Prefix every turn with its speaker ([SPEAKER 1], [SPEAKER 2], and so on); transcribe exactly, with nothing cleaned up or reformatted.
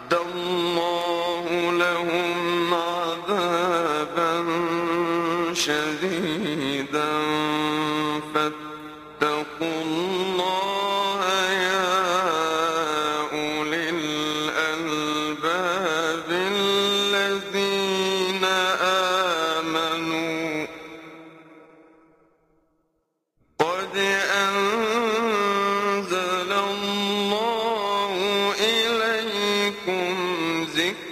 [SPEAKER 1] الله لهم عذابا شديدا فاتقوا الله يا أولي الألباب الذين آمنوا قد أنزل الله إليكم ذكرا